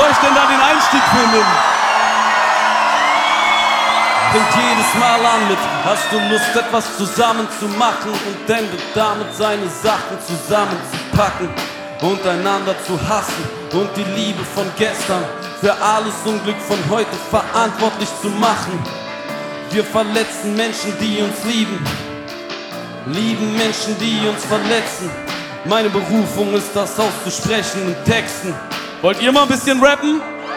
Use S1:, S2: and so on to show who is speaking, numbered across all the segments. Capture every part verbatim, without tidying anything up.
S1: soll ich denn da den Einstieg finden? Fängt jedes Mal an mit: Hast du Lust, etwas zusammen zu machen? Und endet damit, seine Sachen zusammenzupacken und einander zu hassen und die Liebe von gestern für alles Unglück von heute verantwortlich zu machen. Wir verletzen Menschen, die uns lieben, lieben Menschen, die uns verletzen. Meine Berufung ist, das auszusprechen in Texten. Wollt ihr mal ein bisschen rappen?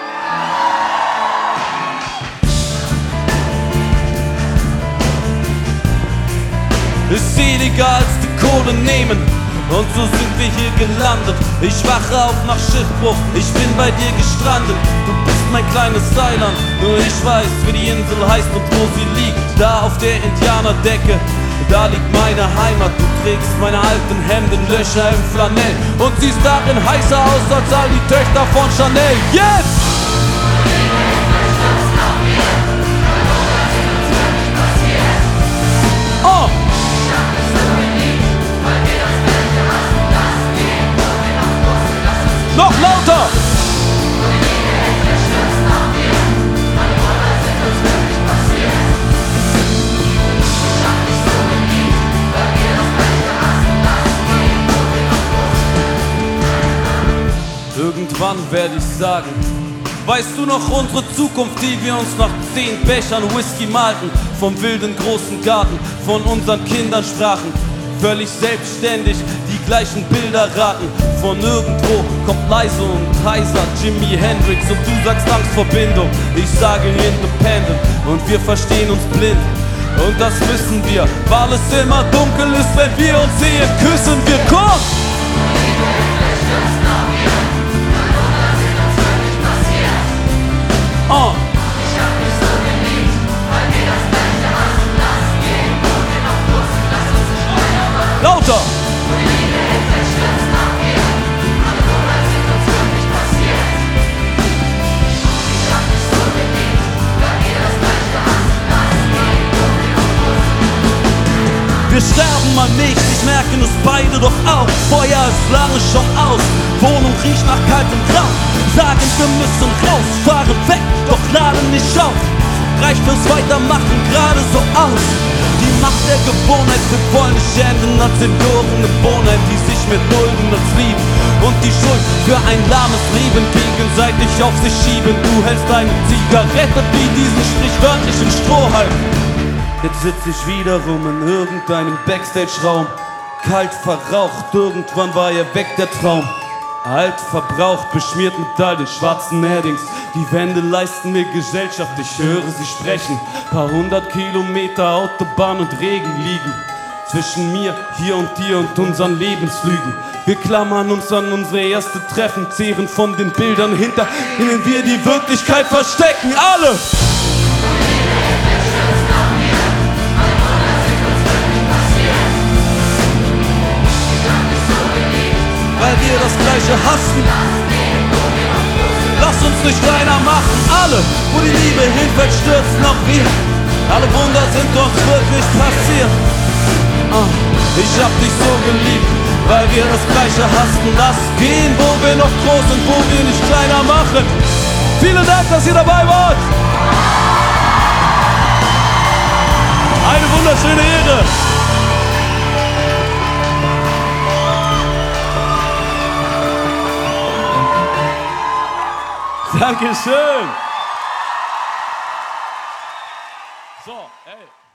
S1: Ist seliger als die Kohle nehmen, und so sind wir hier gelandet. Ich wache auf nach Schiffbruch, ich bin bei dir gestrandet. Du bist mein kleines Eiland, nur ich weiß, wie die Insel heißt und wo sie liegt. Da auf der Indianerdecke, da liegt meine Heimat. Du trägst meine alten Hemden, Löcher im Flanell und siehst darin heißer aus als all die Töchter von Chanel. Jetzt! Oh! Noch lauter! Irgendwann werde ich sagen: Weißt du noch unsere Zukunft, die wir uns nach zehn Bechern Whisky malten? Vom wilden großen Garten, von unseren Kindern sprachen, völlig selbstständig die gleichen Bilder raten. Von irgendwo kommt leise und heiser Jimi Hendrix und du sagst Angstverbindung, ich sage Independent und wir verstehen uns blind. Und das wissen wir, weil es immer dunkel ist, wenn wir uns sehen, küssen wir kurz. Oh. Ich hab dich so geliebt, weil wir das Gleiche hassen. Lass gehen, wo wir noch wussten, lass uns nicht weiter machen. Lauter! Wo die Liebe hinfällt, stürzt nach mir. Alle Wunder sind uns wirklich passiert. Ich hab dich so geliebt, weil wir das Gleiche hassen. Lass gehen, wo wir noch wussten. Wir sterben mal nicht, ich merken es beide doch auch. Feuer ist lange schon aus, Wohnung riecht nach kaltem Rauch. Sagen, wir müssen raus, fahren weg, doch laden nicht auf. Reicht fürs Weitermachen gerade so aus. Die Macht der Gewohnheit, wir wollen nicht enden als Senioren im Wohnheim, die sich mit dulden als lieben und die Schuld für ein lahmes Leben gegenseitig auf sich schieben. Du hältst eine Zigarette wie diesen sprichwörtlichen Strohhalm. Jetzt sitz ich wiederum in irgendeinem Backstage-Raum, kalt verraucht, irgendwann war er weg, der Traum. Alt, verbraucht, beschmiert mit all den schwarzen Eddings. Die Wände leisten mir Gesellschaft, ich höre sie sprechen. Paar hundert Kilometer Autobahn und Regen liegen zwischen mir, hier und dir und unseren Lebenslügen. Wir klammern uns an unsere erste Treffen, zehren von den Bildern, hinter denen wir die Wirklichkeit verstecken. Alle! Weil wir das Gleiche hassen. Lass uns nicht kleiner machen. Alle, wo die Liebe hinfällt, stürzen auch wir. Alle Wunder sind uns wirklich passiert. uh, Ich hab dich so geliebt, weil wir das Gleiche hassen. Lass gehen, wo wir noch groß sind, wo wir nicht kleiner machen. Vielen Dank, dass ihr dabei wart. Eine wunderschöne Ehre. Dankeschön. So, ey.